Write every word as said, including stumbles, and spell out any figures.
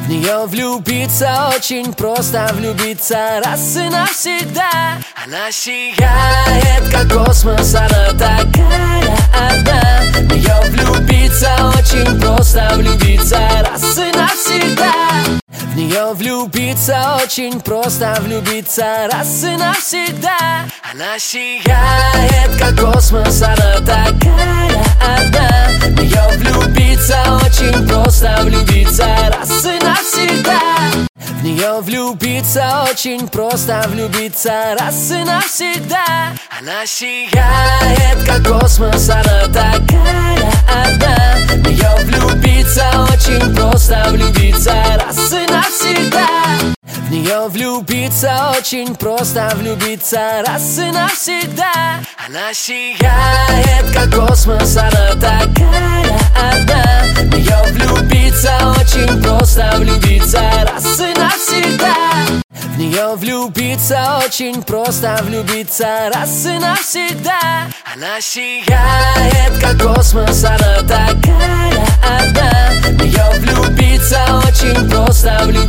В нее влюбиться очень просто, влюбиться раз и навсегда. Она сияет, как космос, она такая одна. В нее влюбиться очень просто, влюбиться раз и навсегда. В нее влюбиться очень просто, влюбиться раз и навсегда. Она сияет, как космос, она такая одна. В нее влюбиться очень просто, влюбиться раз и навсегда. В нее влюбиться очень просто, влюбиться раз и навсегда. Она сияет, как космос, она такая одна. В нее влюбиться очень просто, влюбиться раз и навсегда. В нее влюбиться очень просто, влюбиться раз и навсегда. Она сияет, как космос, она такая одна. В нее влюбиться очень просто, влюбиться раз и навсегда. В нее влюбиться очень просто, влюбиться раз и навсегда. Она сияет, как космос, она такая одна. В нее влюбиться очень просто, влюбиться